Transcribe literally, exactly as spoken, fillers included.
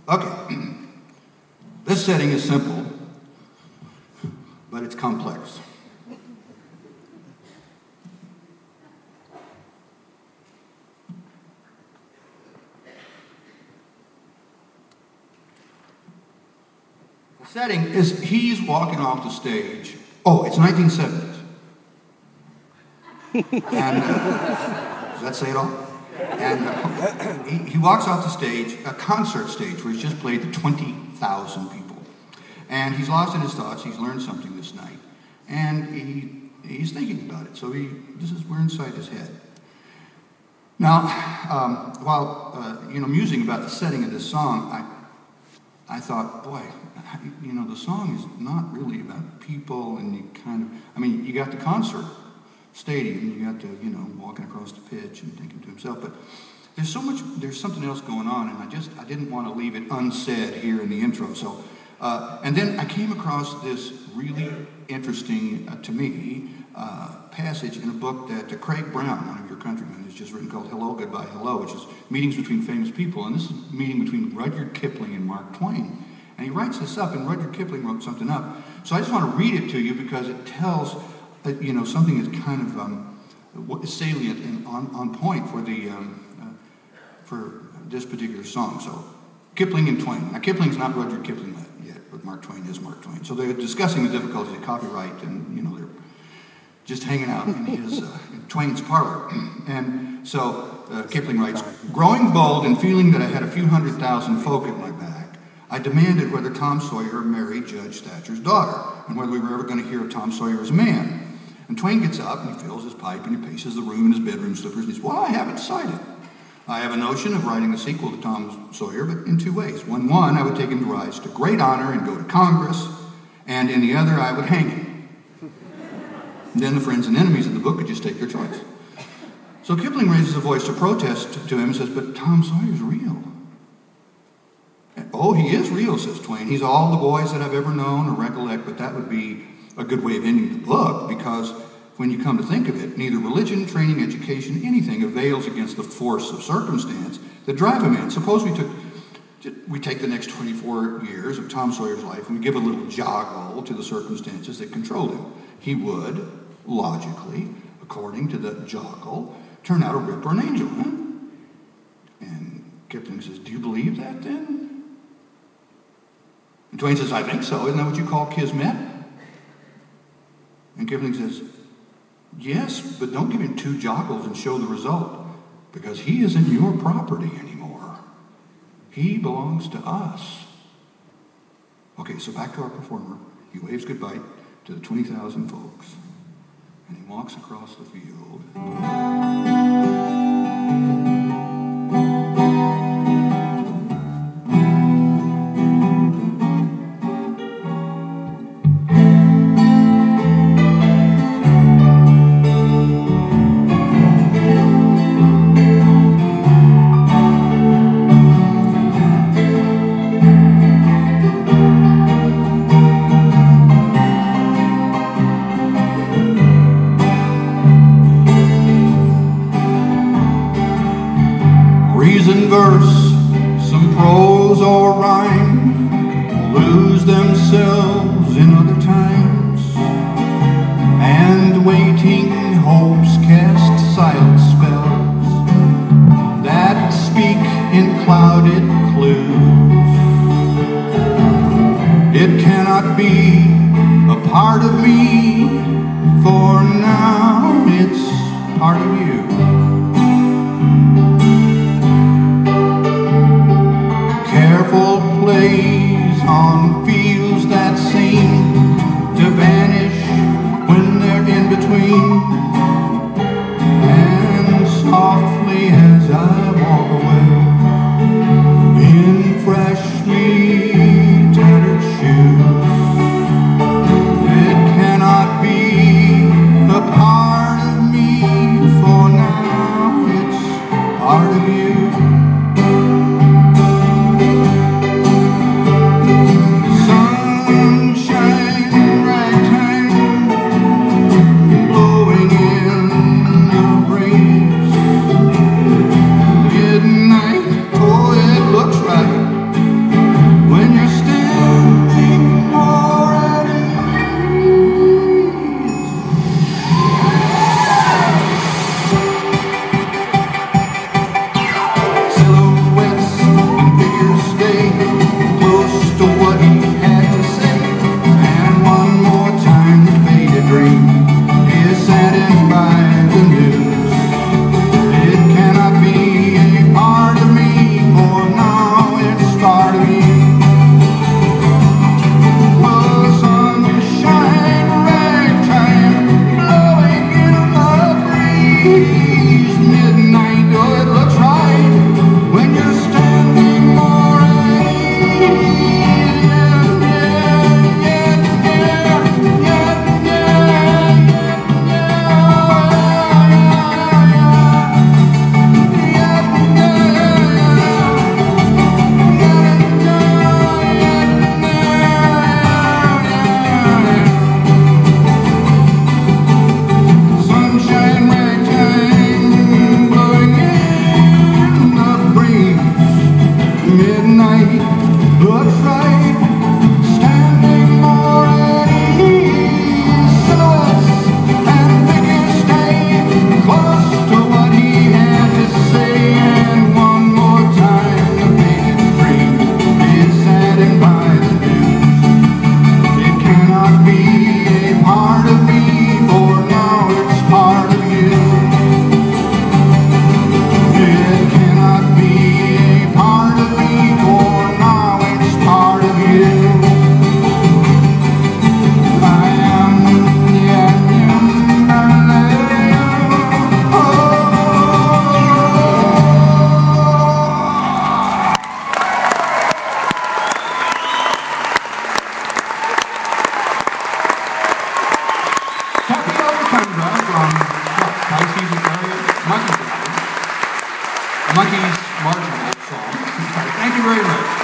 Okay. This setting is simple, but it's complex. The setting is he's walking off the stage. Oh, it's nineteen seventies. And uh, does that say it all? And uh, he, he walks off the stage, a concert stage where he's just played to twenty thousand people. And he's lost in his thoughts. He's learned something this night. And he he's thinking about it. So he this is we're inside his head. Now, um, while uh, you know musing about the setting of this song, I I thought, boy, you know, the song is not really about people, and you kind of I mean, you got the concert stadium, you got to, you know, walking across the pitch and thinking to himself, but there's so much, there's something else going on, and I just, I didn't want to leave it unsaid here in the intro, so, uh, and then I came across this really interesting, uh, to me, uh, passage in a book that uh, Craig Brown, one of your countrymen, has just written called Hello, Goodbye, Hello, which is Meetings Between Famous People, and this is a meeting between Rudyard Kipling and Mark Twain, and he writes this up, and Rudyard Kipling wrote something up, so I just want to read it to you because it tells you know, something that's kind of um, salient and on, on point for the um, uh, for this particular song. So, Kipling and Twain. Now, Kipling's not Rudyard Kipling yet, but Mark Twain is Mark Twain. So they're discussing the difficulties of copyright, and you know they're just hanging out in his uh, in Twain's parlor. And so uh, Kipling writes, "Growing bold and feeling that I had a few hundred thousand folk at my back, I demanded whether Tom Sawyer married Judge Thatcher's daughter, and whether we were ever going to hear of Tom Sawyer as a man." And Twain gets up and he fills his pipe and he paces the room in his bedroom slippers and he says, "Well, I haven't decided. I have a notion of writing a sequel to Tom Sawyer, but in two ways. One, one, I would take him to rise to great honor and go to Congress, and in the other, I would hang him." And then the friends and enemies of the book could just take their choice. So Kipling raises a voice to protest to him and says, "But Tom Sawyer's real." "Oh, he is real," says Twain. "He's all the boys that I've ever known or recollect, but that would be a good way of ending the book, because when you come to think of it, neither religion, training, education, anything avails against the force of circumstance that drive a man. Suppose we took, we take the next twenty-four years of Tom Sawyer's life and we give a little joggle to the circumstances that controlled him. He would, logically, according to the joggle, turn out a rip or an angel, huh?" And Kipling says, "Do you believe that then?" And Twain says, "I think so. Isn't that what you call kismet?" And Kipling says, "Yes, but don't give him two joggles and show the result, because he isn't your property anymore. He belongs to us." Okay, so back to our performer. He waves goodbye to the twenty thousand folks, and he walks across the field. Reason, verse, some prose or rhyme lose themselves in other times, and waiting hopes cast silent spells that speak in clouded clues. It cannot be a part of me, for now it's part of you. Careful plays on fields that seem to vanish when they're in between, and softly as I walk away in freshly tattered shoes, it cannot be a part of me, for now it's part of you. Sunshine, ragtime, blowing in right, looks right, standing more at ease. Silhouettes and figures stay close to what he had to say. And one more time, the painted dream is saddened by the news. It cannot be a part of me, for now it's part of you. It cannot be a part of me, for now it's part of you. I am the Tapio Chandra from Pisces Aquarius Monkey Monkey's marginal song. Thank you very much.